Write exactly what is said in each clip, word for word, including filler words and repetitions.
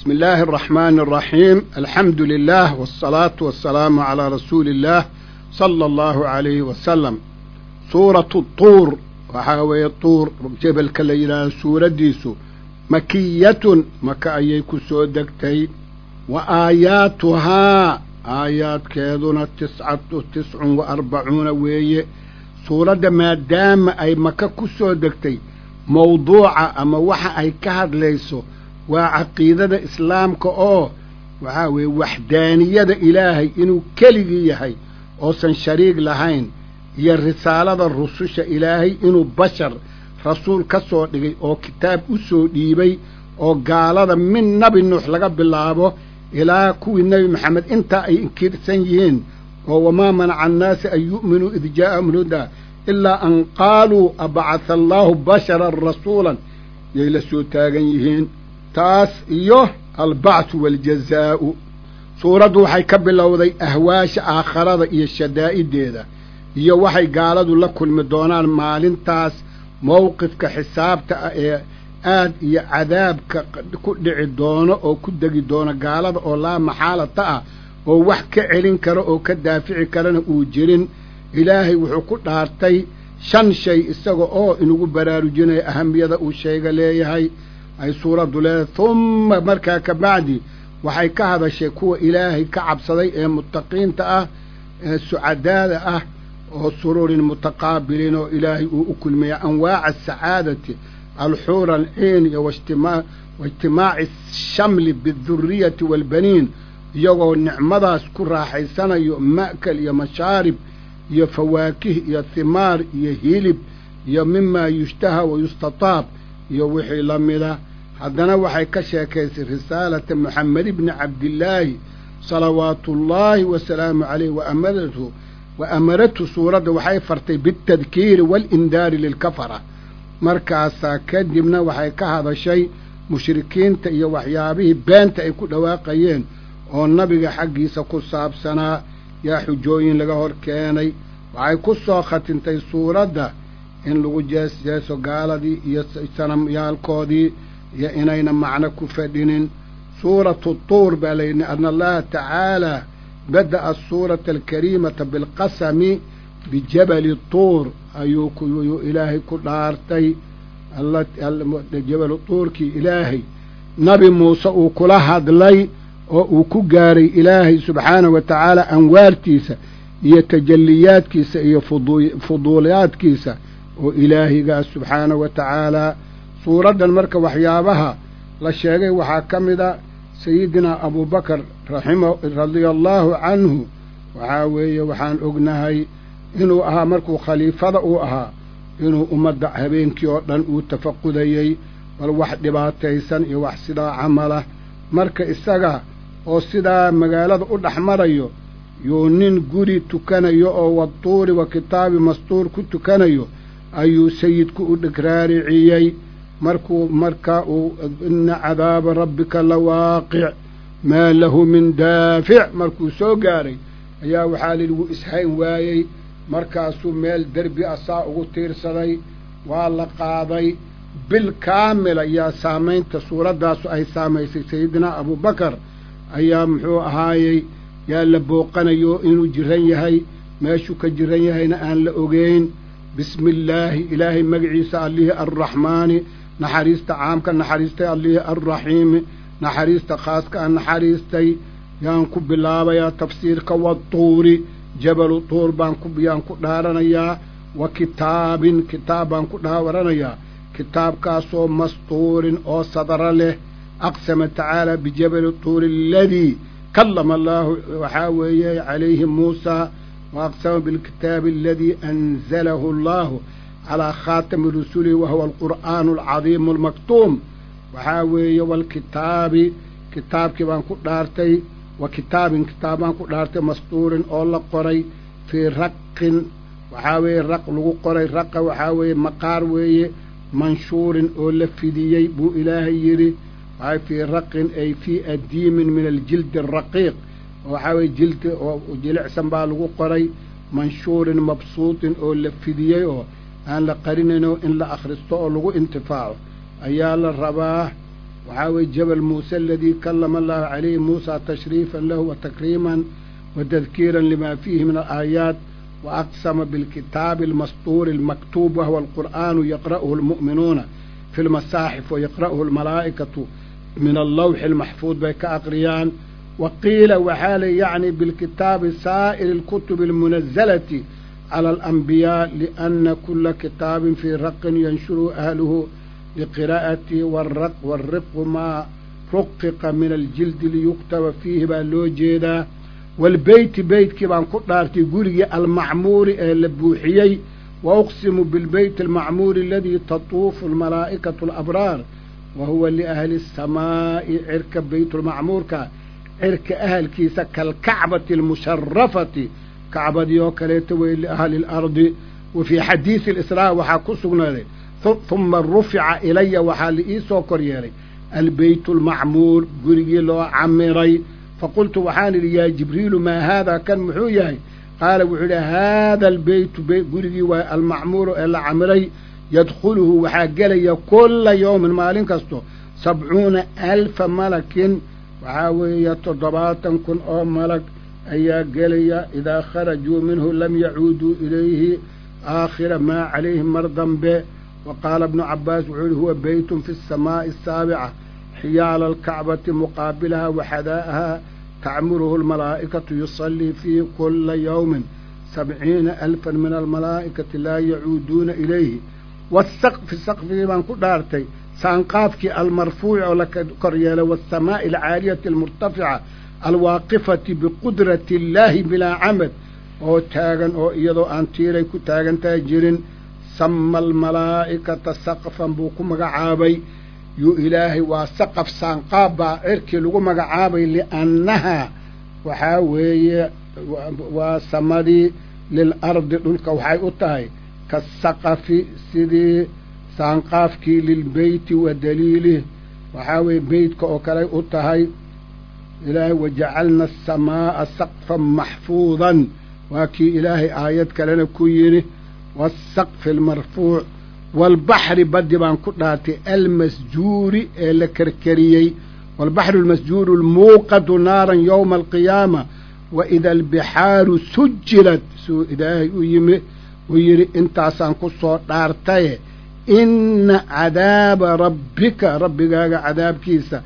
بسم الله الرحمن الرحيم الحمد لله والصلاة والسلام على رسول الله صلى الله عليه وسلم سورة الطور وحاوي الطور جبل كليلان سورة ديسو مكية مكا أيكو سودكتي وآياتها آيات كيدنا تسعة تسع وأربعون وي سورة ما دام أي مكا كسودكتي موضوعة أما وحا أي كهد ليسو وعقيدة إسلام كأو وحاوي وحدانية إلهي إنو كلي يهي أوسن شريك لهين هي الرسالة الرسوشة إلهي إنو بشر رسول كسو ديغي أو كتاب أسو ديبي أو قال من نبي نوح لقب الله إلى كوي النبي محمد انت أي انكير سنيين وما منع الناس أن يؤمنوا إذ جاءهم الهدى إلا أن قالوا أبعث الله بشرا رسولا يلسو تاغنيهين تاس إيوه البعث والجزاء سورة وحي كبلوذي أهواش آخرة إيا الشدائد ديدا إيا وحي قالوا لكل مدونان مالين تاس موقف كحساب آد إيا عذاب كدعي دونة أو كدقي دونة قالوا أو لا محالة تأه أو وحكي علين كرا أو كدافعي كرا أو جرين إلهي وحكو دارتي شن شيء استغو أو إنو برارو جنة أهمية أو شيء ليهي أي سورة دولة ثم مركا كبعدي وحي كهذا شيكو إلهي كعب صدي متقين تأه سعداء أه والسرور المتقابلين وإلهي وأكل ميا أنواع السعادة الحور العين واجتماع, واجتماع الشمل بالذرية والبنين يو النعمة سكرها حيسانا يو مأكل يو مشارب يو فواكه يو ثمار يو هيلب يو مما يشتهى ويستطاب يو وحي لمدا حدنا وحي كشاكيس رسالة محمد بن عبد الله صلوات الله وسلام عليه وأمرته وأمرته سورة وحي فرتي بالتذكير والإنذار للكفرة مركاسا كدبنا وحي كهذا الشيء مشركين تأي وحيابه بان تأي كل واقعين والنبي حقي سكو سابسنا يا حجوين لغهور كيني وحي كسو ختنتي سورة ده إن لغو جاس جاسو قال دي يسنم يالكودي يا إنينا معنا كفدين سورة الطور بلين أن الله تعالى بدأ السورة الكريمة بالقسم بجبل الطور أيوكو يو إلهي كل عارتي الله جبل الطور كي إلهي نبي موسى وكلها دلي وكجاري إلهي سبحانه وتعالى أنوار كيسة هي تجليات كيسة هي فضوليات كيسة وإلهي قال سبحانه وتعالى سورة المركة وحيابها للشيء وحاكم سيدنا أبو بكر رحمه رضي الله عنه وعاوية وحان أغنهي إنه أها مركو خليفة أها إنه أمد هبين كيوطن وتفقدي والواحد باتيسن يوحسدا عمله مركة إستغى وصدا مقالة الأحمر يونين قري تكنيو والطور وكتاب مستور كنت كنيو أيو سيد كو دكراري عيي مركو مركا إن عذاب ربك لواقع ما له من دافع مركو سوغاري يا وحالي لو إسحاين وايي مركا سو ميل دربي أساء وطير صدي والله قاضي بالكامل يا سامين تصورة داسو أي سامي سيدنا أبو بكر أيام محو هاي يا لبوقنا يو إنو جريهي ماشو كجريهي نآن لأوغين بسم الله إلهي مقعيس عليه الرحمن نحريست عامك نحريست عليه الرحيم نحريست خاصك نحريستي يانكو بالله يا تفسيرك والطور جبل الطور بانكو بيانكو دارنيا وكتاب كتاب بانكو دارنيا كتاب كاسو مستور أو صدر له أقسم تعالى بجبل الطور الذي كلم الله وحاوي عليه موسى وأقسم بالكتاب الذي أنزله الله على خاتم رسوله وهو القرآن العظيم المكتوم وحاوي والكتاب كتاب كبان كدارتي وكتاب كتابان كدارتي مسطور أولا قري في رق وحاوي رق لغو قري رق وحاوي مقار وي منشور أولا فديي بو إلهي يري وحاوي في رق أي في أديم من الجلد الرقيق وحاوي جلد وجلع سنبا لغو قري منشور مبسوط أولا فديي أن لقرننو إن لأخرستو لغو انتفاعه أيال الرباه وحاوي جبل موسى الذي كلم الله عليه موسى تشريفا له وتكريما وتذكيرا لما فيه من الآيات، وأقسم بالكتاب المسطور المكتوب وهو القرآن يقرأه المؤمنون في المصاحف ويقرأه الملائكة من اللوح المحفوظ بك أقريان. وقيل وحال يعني بالكتاب سائر الكتب المنزلة على الأنبياء، لأن كل كتاب في رق ينشر أهله لقراءة والرق والرق ما رقق من الجلد ليكتب فيه بالوجيدا. والبيت بيت كبان قطارتي قرية المعمور اللبوحيي، وأقسم بالبيت المعمور الذي تطوف الملائكة الأبرار وهو لأهل السماء عرك بيت المعمور كعرك أهل كيسا كالكعبة المشرفة كعبة ديوكاليتوي لأهل الأرض. وفي حديث الإسراء وحاكسونا ثم رفع إلي وحال إيسو كوريالي البيت المعمور قرية لو عمري، فقلت وحان يا جبريل ما هذا كان محوياي؟ قال وحول هذا البيت بيت قرية المعمور العمري يدخله وحاقلي كل يوم مالين كستو سبعون ألف ملك وحاوية تضباطا كن أو ملك أيا قلي إذا خرجوا منه لم يعودوا إليه آخر ما عليهم مرضا به. وقال ابن عباس وحول هو بيت في السماء السابعة حيال الكعبة مقابلها وحذاءها تعمره الملائكة يصلي فيه كل يوم سبعين ألفا من الملائكة لا يعودون إليه. والسقف السقف من قدارتي سانقافك المرفوع لك كريالة والسماء العالية المرتفعة الواقفة بقدرة الله بلا عمد أو تاغن أو إيضو أنتيري كتاغن تاجرين سمى الملائكة سقفا بوكو مقعابي يو إلهي وسقف سانقابا إركي لغو مقعابي لأنها وحاوي وسمدي للأرض للك وحي أتهي كالسقف سيدي سانقافكي للبيت ودليله وحاوي بيتك وكالي أتهي إلهي وجعلنا السماء سقفا محفوظا وكي إلهي آيات كلنا كويني والسقف المرفوع. والبحر بدي بان كداتي المسجور الكركريي والبحر المسجور الموقد نارا يوم القيامة وإذا البحار سجلت سو إلهي ويمي ويري انت عسان كسو دارتاي إن عذاب ربك ربك عذاب كيسا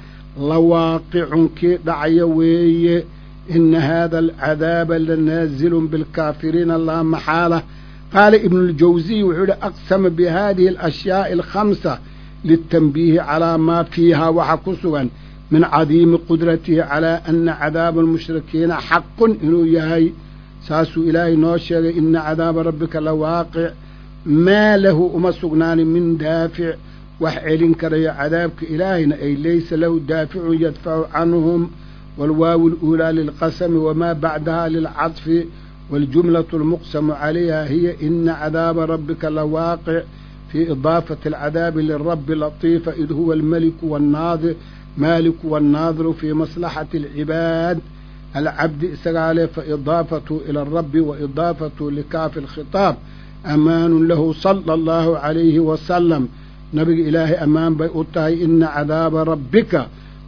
لواقع كي دعي وي إن هذا العذاب لنازل بالكافرين لا محالة. قال ابن الجوزي وحول أقسم بهذه الأشياء الخمسة للتنبيه على ما فيها وحكسوا من عظيم قدرته على أن عذاب المشركين حق إنه يهي ساسو إلهي نوشر إن عذاب ربك لواقع ما له أمسقنان من دافع وحيل كري عذابك إلهنا أي ليس له دافع يدفع عنهم. والواو الأولى للقسم وما بعدها للعطف، والجملة المقسم عليها هي إن عذاب ربك لواقع في إضافة العذاب للرب لطيف إذ هو الملك والناظر مالك والناظر في مصلحة العباد العبد إسرائيل، فإضافته إلى الرب وإضافته لكاف الخطاب أمان له صلى الله عليه وسلم نبي إلهي أمان بيؤتهي إن عذاب ربك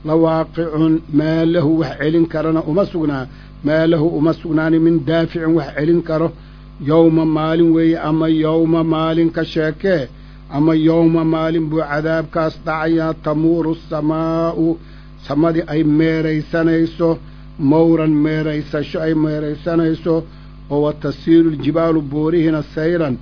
لواقع ما له وحعلن كرنا أمسقنا ما له أمسقنان من دافع وحعلن كره يوم مال وي أما يوم مال كشاكه أما يوم مال بعذاب كاستعيا تمور السماء سمدي أي ميري سنيسو مورا ميري سشو أي ميري سنيسو وتسير الجبال بورهن سيرا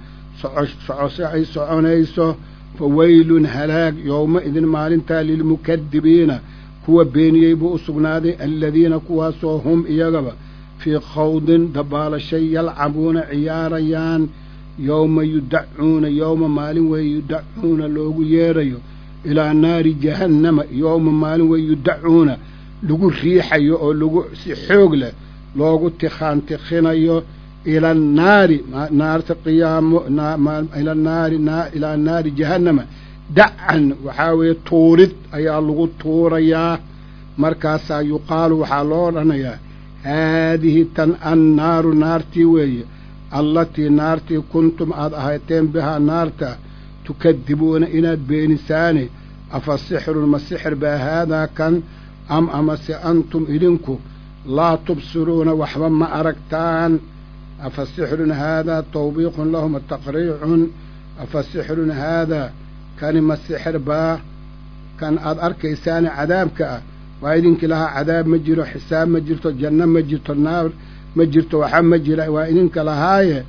سعسعي سعنيسو فويل هلاك يومئذ مالنتا للمكذبين كوا بيني بأسقنادي الذين كواسو هم إيغبا في خوض دبال شيء يلعبون عياريان يوم يدعون يوم مال ويدعون لوغو ييريو إلى نار جهنم يوم مال ويدعون لوغو ريحيو أو لوغو سحوغله لوغو تخان تخينيو إلى النار نار قيام إلى النار إلى النار جهنم دعا وحاوي طورد أي اللغو طوريا مركاسا يقال وحالون يا هذه تن النار نارتي وي التي نارتي كنتم أضحيتين بها نارتا تكذبون إناد بإنساني أفالسحر ما السحر بهذا كان أم أمس أنتم إذنكم لا تبصرون وحبا ما أركتان أفالسحر هذا توبيق لهم التقريع أفالسحر هذا كان ما السحر با كان أركيسان عذابك وإذنك لها عذاب مجر حساب مجرت الجنة مجرت النار مجرت وحم مجر وإذنك لها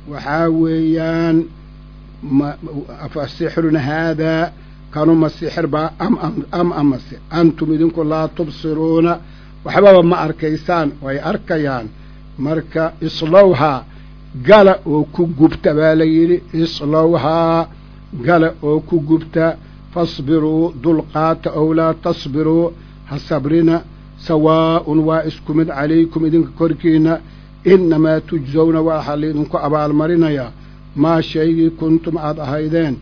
وحاويان أفالسحر هذا كانوا ما السحر با أم أم أم أم أنتم إذنكم لا تبصرون وحبابا ما أركيسان وهي أركيان مركا إصلوها قال أوكو قبت باليري إصلوها قال أوكو قبت فاصبروا دلقات أو لا تصبروا هالصبرنا سواء واسكم عليكم إذن كوركينا إنما تجزون وحلينكم أبا المرينيا ما شيء كنتم أضهيدين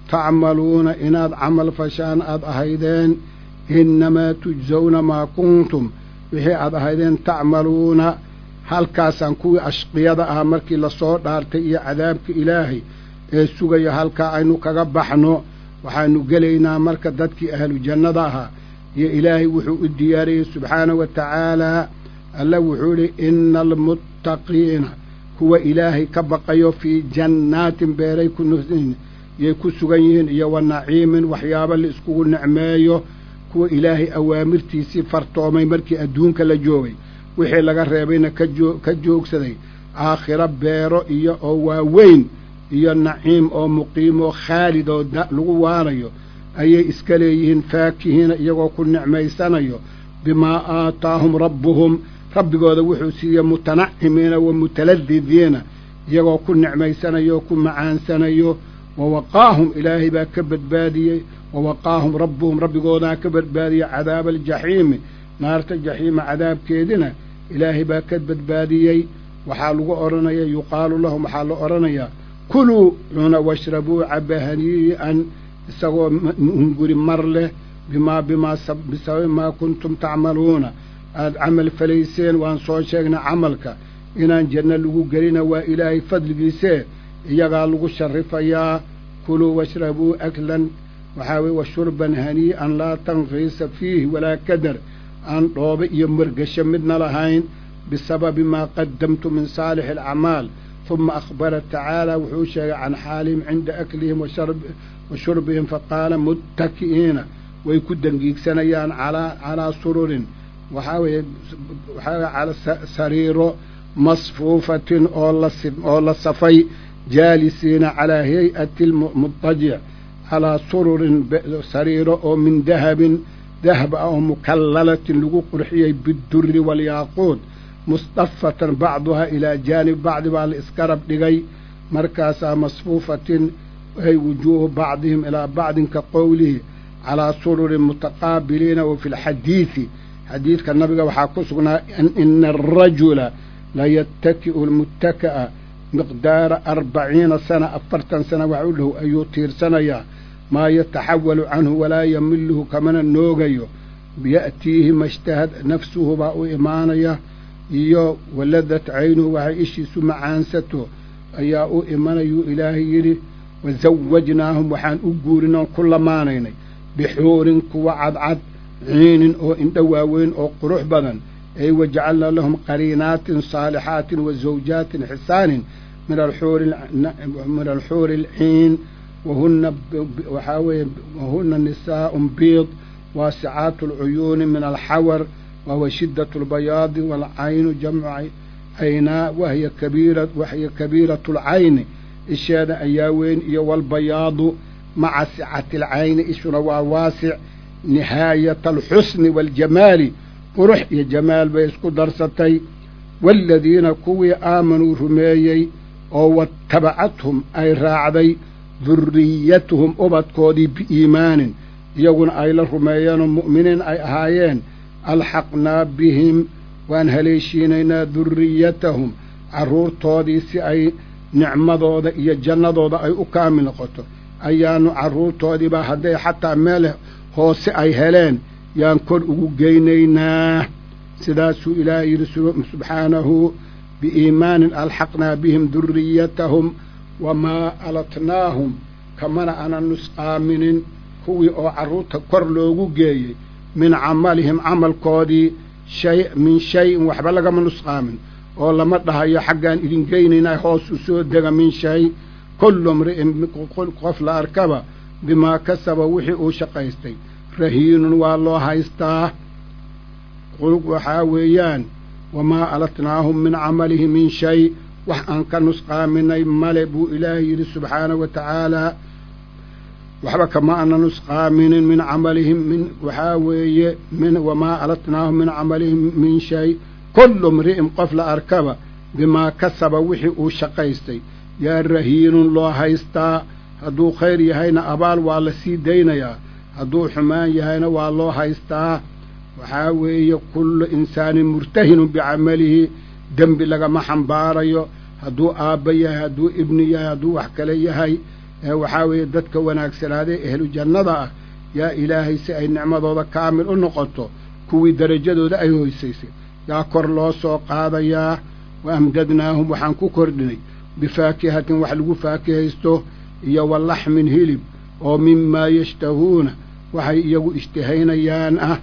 تعملون إناد عمل فشان أضهيدين إنما تجزون ما كنتم وهي أضهيدين تعملون هل كاسان كوي أشقيادة أمركي لصور دارتي عذابك إلهي السوغي هل كاينو كغبحنو وحانو قلينا مركة دادك أهل الجنة داها يا إلهي وحو الدياري سبحانه وتعالى الله وحولي إن المتقين هو إلهي كبقيو في جنات بيريكو نهزين يكو سوغيين يو النعيم وحيابا لإسكو النعمايو هو إلهي أوامرتي سفرتو ميمركي أدونك لجوي wixii laga reebayna ka joog ka joogsaday aakhira beero iyo oo waaweyn iyo naciim oo muqiim oo khaalid oo lagu waarayo ayay iska leeyihiin faakihiina iyagoo ku nicmaysanayo bimaa aataahum rabbuhum rabbigooda wuxuu siiyey mutanacimiina wa mutaladdidiina iyagoo ku nicmaysanayo ku macaansanayo wawaqaahum ilaahay baa ka badbaadiyey wawaqaahum rabbuhum rabbigoodaa ka badbaadiyey cadaaba aljaxiimi naarta jaxiima cadaabkeedina ilaahay baa ka badbaadiyey waxaa lagu odhanayaa yuqaalu lahum waxaa la odhanayaa kuluu cuna washrabuu caba hanii'an isagoo hunguri mar leh bimaa bimaa bisababi maa kuntum tacmaluuna aada camal falayseen waan soo sheegnay camalka inaan janno lagu gelina waa ilaahay fadligiisee iyagaa lagu sharifayaa kuluu washrabuu aklan waxaa weye washurban hanii'an laa tanqiisa fiihi walaa kadar aan dhoobe iyo margasho midna lahayn bisababi maa qaddamtu min saalixi alacmaal uma akhbara tacaala wuxuu sheegay can xaalihim cinda aklihim wa shurbihim faqaala muttaki'iina way ku dangiigsanayaan calaa calaa sururin waxaa weeye waxaa weye calaa sariiro masfuufatin oo la oo la safay jaalisiina calaa hay'ati lmudajic calaa sururin sariiro oo min dahabin ذهب أو مكللة لغو قرحية بالدر والياقوت مصطفة بعضها إلى جانب بعض بالإسكرب لغي مركاسا مصفوفة أي وجوه بعضهم إلى بعض كقوله على سرر متقابلين. وفي الحديث حديث كالنبي وحاكسنا إن, إن الرجل لا يتكئ المتكأ مقدار أربعين سنة أفرتا سنة وعوله أن يطير سنة ما يتحول عنه ولا يمله كمن النوغي بيأتيه ما اشتهد نفسه باء إيمانيه إيو ولذت عينه وعيشي سمعانسته أياء إيمانيه إلهي يري وزوجناهم وحان أقورنا كل مانين بحور كوا عدعد عين أو اندواوين أو قروح بدن أي وجعلنا لهم قرينات صالحات وزوجات حسان من الحور من الحور العين وهن وحاوي وهن نساء بيض واسعات العيون من الحور وهو شدة البياض والعين جمع عيناء وهي كبيرة وهي كبيرة العين إشاد أياوين والبياض مع سعة العين إشنا واسع نهاية الحسن والجمال قرح يا جمال بيسكو درستي والذين كوي آمنوا رميي أو اتبعتهم أي راعدي ذريتهم أبدكودي بإيمان يقول أي لرميان مؤمنين أي هايين ألحقنا بهم وأن هليشينينا ذريتهم عرور طودي سي أي نعمة ضوضة إيا جنة ضوضة أي أكامل قطو أيانو عرور طودي بهدي حتى ماله هو سي أي هلين يان كل أقوغينينا سداسو إلهي رسول سبحانه بإيمان ألحقنا بهم ذريتهم وما ألتناهم كما أنا نسقى من kuwii oo carruurta kor loogu geeyey min camalihim camalkoodii shay min shayin waxba lagama nusqaamin oo lama dhahayo xaggaan idin geynaynaa hoos u soo dega min shay kullu mri'in qof la arkaba bimaa kasaba wixii uu shaqaystay rahiinun waa loo haystaa waxaa weeyaan wamaa alatnaahum min camalihi min shay wax aan ka nusqaaminay male buu ilaahay yidhi subxaanahu wa tacaalaa waxba kama ana nusqaaminin min camalihim min waxaa weeye min wamaa alatnaahum min camalihim min shay kullu mri'in qof la arkaba bimaa kasaba wixii uu shaqaystay yaa rahiinun loo haystaa hadduu khayr yahayna abaal waa la sii daynayaa hadduu xumaan yahayna waa loo haystaa waxaa weeye kullu insaanin murtahinun bicamalihi dembi lagama xambaarayo hadduu aabba yahay hadduu ibni yahay hadduu wax kale yahay waxaa weeye dadka wanaagsanaaday ehlu jannada ah yaa ilaahay si ay nicmadooda kaamil u noqoto kuwii darajadooda ay hoysaysay yaa kor loo soo qaadayaa wa amdadnaahum waxaan ku kordhinay bifaakihatin wax lagu faakihaysto iyo wa laxmin hilib oo mimaa yashtahuuna waxay iyagu ishtahaynayaan ah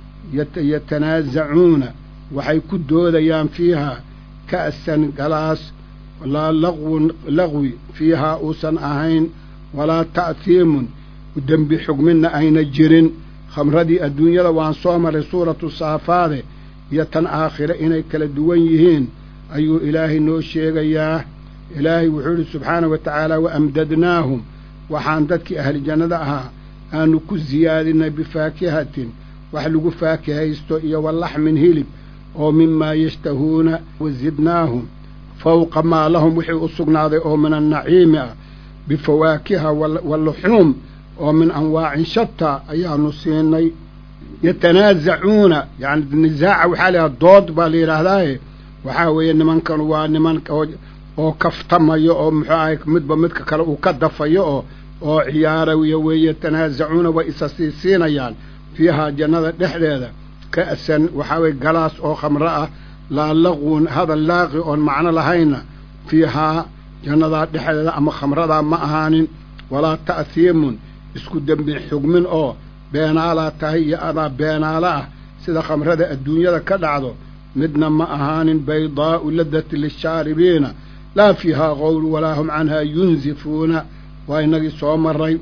yatanaasacuuna waxay ku doodayaan fiihaa ka'san galaas laa laqwun laqwi fiihaa uusan ahayn walaa ta'hiimun dembi xugminna ayna jirin khamradii adduunyada waan soo maray suuratu saafaade iyo tan aakhire inay kala duwan yihiin ayuu ilaahay noo sheegayaa ilaahay wuxuu idhi subxaanahu wa tacaala wa amdadnaahum waxaan dadkii ahli jannada ahaa aanu ku siyaadinay bifaakihatin wax lagu faakihaysto iyo wa laxmin hilib oo mimaa yashtahuuna wazidnaahum fawqa maa lahum wixii u sugnaaday oo min annaciimi ah bifawaakiha waluxuum oo min anwaacin shataa ayaanu siinay yatanaasacuuna yani nisaaca waxaa laydhaha dood baa la yidhaahdaaye waxaa weeye nimankan waa niman oo kaftamayo oo muxuu ahay midba midka kale uu ka dafayo oo oo ciyaarayo weeye yatanaasacuuna way isa sii siinayaan fiihaa jannada dhexdeeda ka'san waxaa weye galaas oo khamro ah laa laqwun hadal laaqi oon macno lahayna fiihaa jannadaa dhexdeeda ama khamradaa ma ahaanin walaa ta'hiimun isku dembi xugmin oo beenaalaa tahay iyo adaa beenaalo ah sida khamrada adduunyada ka dhacdo midna ma ahaanin baydaa'u ladati lishaaribiina laa fiihaa qowlu walaa hum canhaa yunsifuuna waa inagii soo maray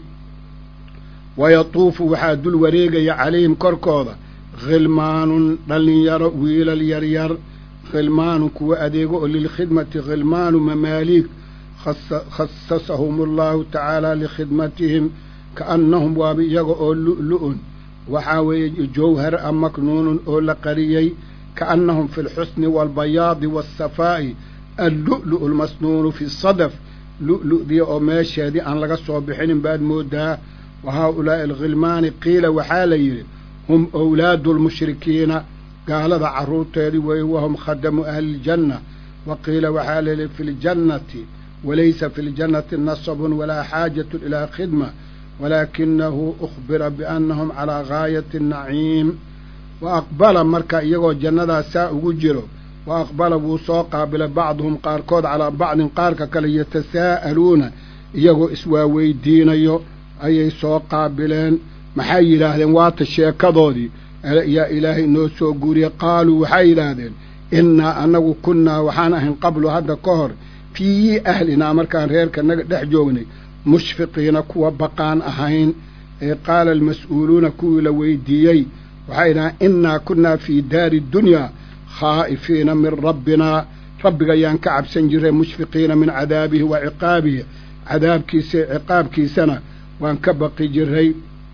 wayatuufu waxaa dul wareegaya calayhim korkooda khilmaanun dhallinyaro wiilal yaryar khilmaanun kuwa adeego oo lilkhidmati khilmaanu mamaaliig khasasahum allahu tacaala likhidmatihim kaannahum waaba iyaga oo lu'lu'un waxaa weeye jawhar a maknuunun oo la qariyey kaannahum fi lxusni waalbayaadi waasafaa'i allu'lu'u almasnuunu fi sadaf lu'lu'dii oo meesheedii aan laga soo bixinin baad moodaa wa haa-ulaa'i alkhilmaani qiila waxaa la yidhi hum owlaadu lmushrikiina gaalada carruurteedii weeye wahum khadamu ahliljanna wa qiila waxaa la yidhi fi ljannati walaysa fi ljannati nasabun walaa xaajatun ilaa khidma walaakinahu ukhbira biannahum calaa gaayati annaciim wa aqbala marka iyagoo jannadaas saa ugu jiro wa aqbala wuu soo qaabilay bacduhum qaarkood calaa bacdin qaarka kale yatasaa'aluuna iyagoo iswaaweydiinayo ayay soo qaabileen maxay yidhaahdeen waata sheekadoodii yaa ilaahay noo soo guuriyey qaaluu waxay yidhaahdeen innaa annagu kunnaa waxaan ahayn qablu hadda ka hor fii ahlinaa markaan reerka naga dhex joognay mushfiqiina kuwa baqaan ahayn ee qaala almas'uuluuna kuwii la weydiiyey waxay idhahaan innaa kunnaa fii daari dunyaa khaa'ifiina min rabbinaa rabbiga ayaan ka cabsan jirray mushfiqiina min cadaabihi wa ciqaabihi cadaabkiisa ciqaabkiisana waan ka baqi jirray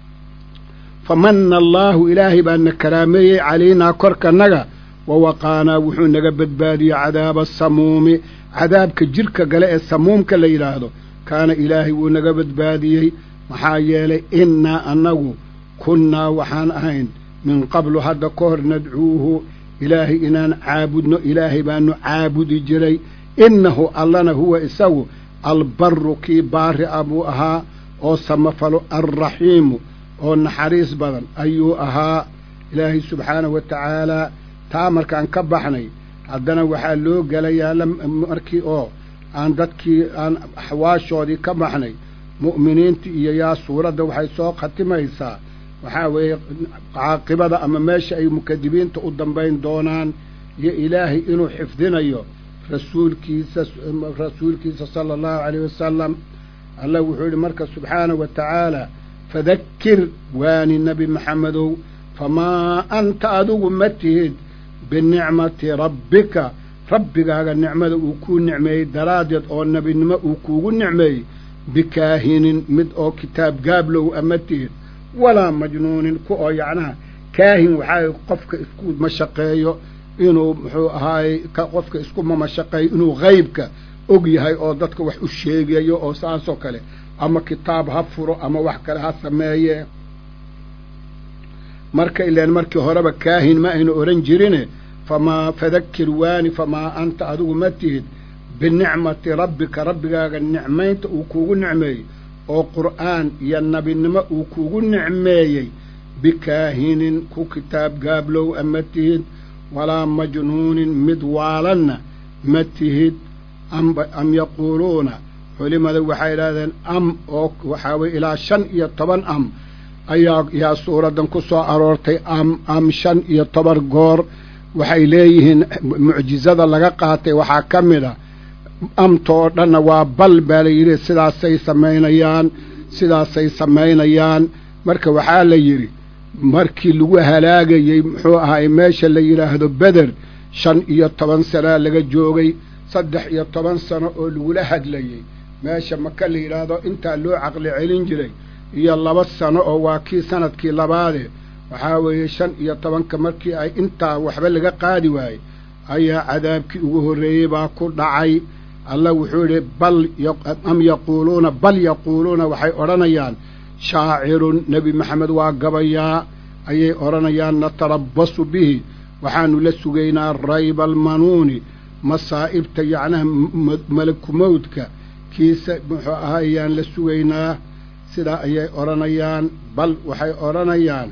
famanna allaahu ilaahay baa na karaameeyey calaynaa korkanaga wa waqaanaa wuxuu naga badbaadiyey cadaaba asamuumi cadaabka jirka gale ee samuumka la yidhaahdo kaana ilaahay wuu naga badbaadiyey maxaa yeelay innaa annagu kunnaa waxaan ahayn min qablu hadda ka hor nadcuuhu ilaahay inaan caabudno ilaahay baanu caabudi jiray innahu allana huwa isagu albarru kii baari a buu ahaa oo samafalo alraxiimu oo naxariis badan ayuu ahaa ilaahay subxaanahu wa tacaalaa taa markaan ka baxnay haddana waxaa loo gelayaa markii oo aan dadkii aan axwaashoodii ka baxnay mu'miniinta iyo yaa suuradda waxay soo khatimaysaa waxaa weeye caaqibada ama meesha ay mukadibiinta u dambayn doonaan iyo ilaahay inuu xifdinayo rasuulkiisa rasuulkiisa sala allahu calayh wasalam allah wuxuu yidhi marka subxaanahu wa tacaala fadakir waani nebi maxamedow famaa anta adigu ma tihid binicmati rabbika rabbigaaga nicmada uu kuu nicmeeyey daraaddeed oo nebinimo uu kuugu nicmeeyey bikaahinin mid oo kitaab gaablow ama tihid walaa majnuunin ku oo yacnaha kaahin waxaa qofka isku mashaqeeyo inuu muxuu ahaayey qofka isku mamashaqeeyo inuu haybka og yahay oo dadka wax u sheegayo oo saasoo kale ama kitaab ha furo ama wax kale ha sameeye marka ilaan markii horeba kaahin ma aynu odhan jirine famaa fadakir waani famaa anta adigu ma tihid binicmati rabbika rabbigaaga nicmaynta uu kuugu nicmeeyey oo qur'aan iyo nebinimo uu kuugu nicmeeyey bikaahinin ku kitaab gaablow ama tihid walaa majnuunin mid waalanna ma tihid am yaquuluuna culimada waxay idhahdeen am oo waxaa weye ilaa shan iyo toban am ayaa yaa suuraddan ku soo aroortay am am shan iyo toban goor waxay leeyihiin mucjizada laga qaatay waxaa ka mid a amtoo dhanna waa bal baa la yidhi sidaasay samaynayaan sidaasay samaynayaan marka waxaa la yidhi markii lagu halaagayey muxuu ahaay meesha la yidhaahdo beder shan iyo toban sanaa laga joogay saddex iyo toban sano oo lagula hadlayey meesha maka la yidhaahdo intaa loo caqli celin jiray iyo laba sano oo waa kii sanadkii labaade waxaa weeye shan iyo tobanka markii ay intaa waxba laga qaadi waayey ayaa cadaabkii ugu horreeyey baa ku dhacay allah wuxuu yidhi bal am yaquuluuna bal yaquuluuna waxay odhanayaan shaacirun nebi maxamed waa gabayaa ayay odhanayaan natarabbasu bihi waxaanu la sugaynaa rayba almanuuni masaa'ibta yacnaha malakumowdka kiisa muxuu ahaa ayaan la sugaynaa sidaa ayay odhanayaan bal waxay odhanayaan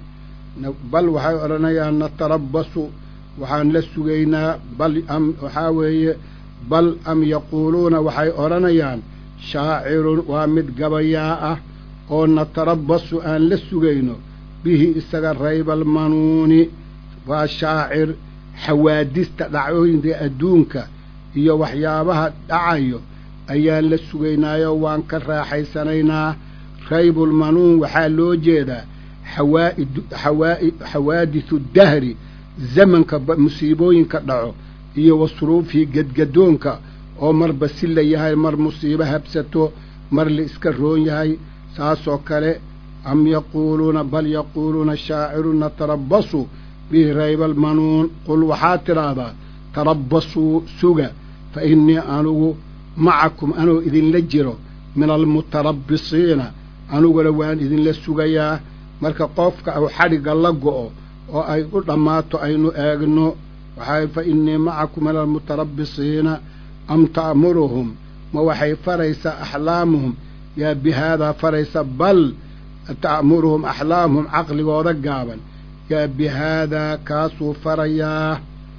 bal waxay odhanayaan natarabbasu waxaan la sugaynaa bal am waxaa weeye bal am yaquuluuna waxay odhanayaan shaacirun waa mid gabayaa ah oo natarabbasu aan la sugayno bihi isaga raybalmanuuni waa shaacir xawaadista dhacdooyinka adduunka iyo waxyaabaha dhacayo ayaan la sugaynaayo waan ka raaxaysanaynaa raybulmanuun waxaa loo jeedaa xawaaid xawaa'i xawaadisu dahri zamanka musiibooyinka dhaco iyo wasruufii gedgadoonka oo marba si la yahay mar musiibo habsato mar la iska roon yahay saasoo kale am yaquuluuna bal yaquuluuna shaacirun natarabbasu bihi raybalmanuun qul waxaad tidhaahdaa tarabbasuu suga fa innii anugu macakum anuu idinla jiro min almutarabbisiina anuguna waan idinla sugayaa marka qofka au xadhigga la go'o oo ay u dhammaato aynu eegno waxaa fa innii macakum min almutarabbisiina am ta'muruhum ma waxay faraysaa axlaamuhum yaa bi haadaa faraysa bal ta'muruhum axlaamuhum caqligooda gaaban yaa bi haadaa kaasuu farayaa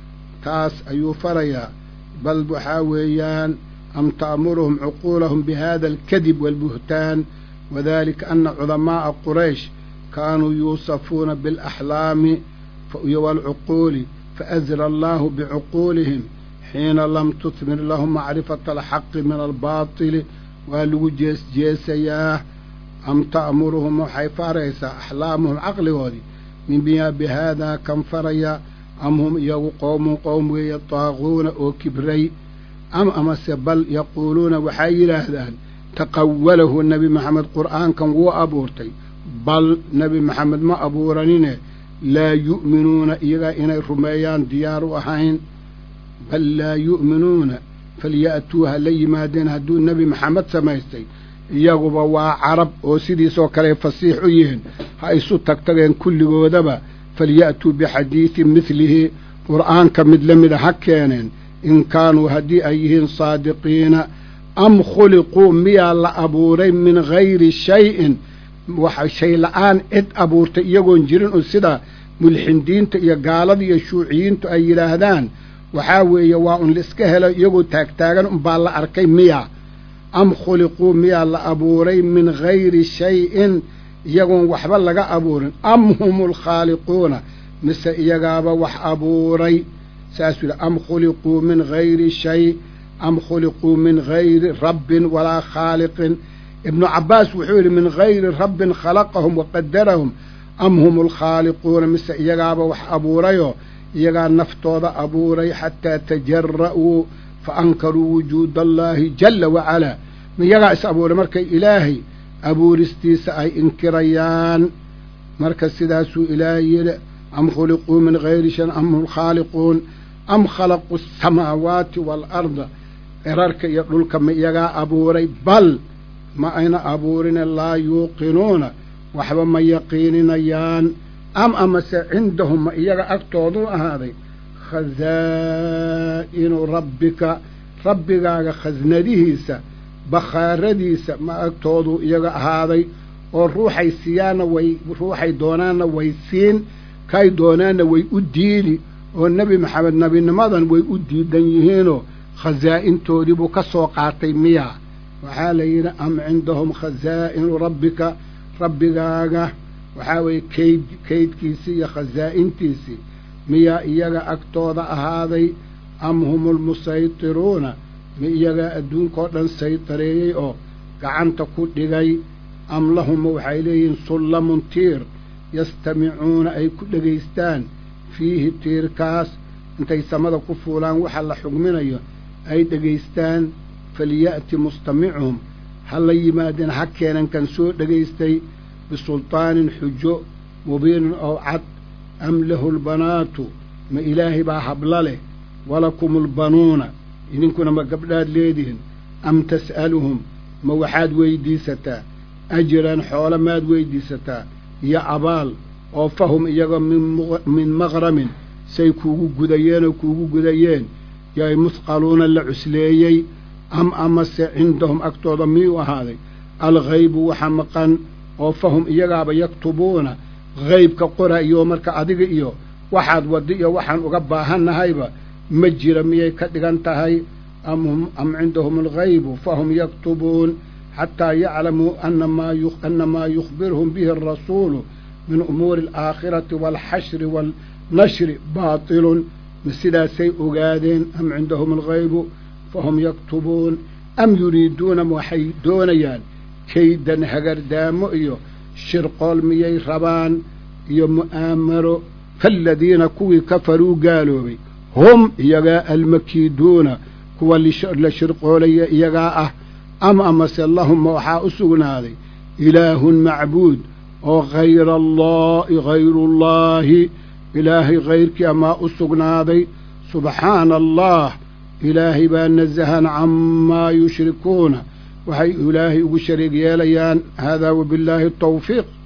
taas ayuu farayaa bal waxaa weeyaan am ta'muruhum cuquulahum bi haada alkadib waalbuhtaan wadalika ana cudamaa'a quraysh kaanuu yuusafuuna bialaxlaami waalcuquuli faazra allaahu bicuquulihim xiina lam tuhmir lahum macrifata alxaqi min albaatili waa lagu jeesjeesayaa am ta'muruhum waxay faraysaa axlaamuhum caqligoodii min biyaa bi haadaa kan faraya am hum iyagu qowmun qowm weeye taaquuna oo kibray am amase bal yaquuluuna waxay yidhaahdaan taqawalahu nebi maxamed qur'aankan wuu abuurtay bal nebi maxamed ma abuuranine laa yu'minuuna iyagaa inay rumeeyaan diyaar u ahayn bal laa yu'minuuna falya'tuu ha la yimaadeen hadduu nebi maxamed samaystay iyaguba waa carab oo sidiisoo kale fasiix u yihiin ha isu tagtageen kulligoodaba falya'tuu bixadiidin midlihi qur'aanka mid la mida ha keeneen in kaanuu haddii ay yihiin saadiqiina am khuliquu miyaa la abuuray min hayri shayin waxa shay la'aan cid abuurtay iyagoon jirin oo sida mulxindiinta iyo gaalada iyo shuuciyiintu ay yidhaahdaan waxaa weeye waa un laiska helo iyagoo taagtaagan unbaa la arkay miya am khuliquu miyaa la abuuray min gayri shayin iyagoon waxba laga abuurin am hum alkhaaliquuna mise iyagaaba wax abuuray saasuu yidhi am khuliquu min gayri shay am khuliquu min gayri rabbin walaa khaaliqin ibnu cabbaas wuxuu yidhi min gayri rabbin khalaqahum waqadarahum am hum alkhaaliquuna mise iyagaaba wax abuurayoo iyagaa naftooda abuuray xataa tajara'uu fa ankaruu wujuuda allaahi jalla wacalaa miyagaa is abuuray markay ilaahay abuuristiisa ay inkirayaan marka sidaasuu ilaahay yidhi am khuliquu min gayri shayin am hum alkhaaliquun am khalaqu asamaawaati waalarda cirarka iyo dhulka ma iyagaa abuuray bal ma ayna abuurine laa yuuqinuuna waxba ma yaqiininayaan am amase cindahum ma iyaga agtooduu ahaaday khazaa'inu rabbika rabbigaaga khasnadihiisa bakhaaradiisa ma agtooduu iyaga ahaaday oo ruuxay siiyaanna way ruuxay doonaanna way siin kay doonaanna way u diidi oo nebi maxamed nebinimadan way u diidan yihiinoo khasaa'intoodii buu ka soo qaatay miyaa waxaa la yidhi am cindahum khasaa'inu rabbika rabbigaaga waxaa weeye kayd kaydkiisii iyo khasaa'intiisii miyaa iyaga agtooda ahaaday am hum almusaytiruuna mi iyagaa adduunkao dhan saytareeyey oo gacanta ku dhigay am lahuma waxay leeyihiin sullamun tiir yastamicuuna ay ku dhegaystaan fiihi tiirkaas intay samada ku fuulaan waxa la xugminayo ay dhegaystaan faliya'ti mustamicuhum ha la yimaadeen ha keenan kan soo dhegaystay bisultaanin xujo mubiinin oo cad am lahu lbanaatu ma ilaahay baa habla leh walakum lbanuuna idinkuna ma gabdhaad leedihin am tas'aluhum ma waxaad weydiisataa ajiran xoolo maad weydiisataa iyo abaal oo fahum iyaga min maqramin say kuugu gudayeen oo kuugu gudayeen yay musqaluuna la cusleeyey am amase cindahum agtooda miyuu ahaaday alghaybu waxa maqan oo fahum iyagaaba yaktubuuna haybka qorayo marka adiga iyo waxaad wadi iyo waxaan uga baahannahayba ma jira miyay ka dhigan tahay am am cindahum alghaybu fahum yaktubuun xataa yaclamuu ana maa yukhbiruhum bihi arasuulu min umuuri alaakhirati waalxashri waalnashri baatilun ma sidaasay ogaadeen am cindahum alghaybu fahum yaktubuun am yuriiduuna waxay doonayaan kaydan hagardaamo iyo shirqool miyay rabaan iyo mu'aamaro kaaladiina kuwii kafaruu gaaloobay hum iyagaa almakiiduuna kuwa la shirqoolaya iyagaa ah am amase lahum waxaa u sugnaaday ilaahun macbuud oo hayra allahi hayrullaahi ilaahay hayrkii amaa u sugnaaday subxaana allah ilaahay baa nasahan camaa yushrikuuna waxay ilaahay ugu shariig yeelayaan haadaa wabillaahi tawfiiq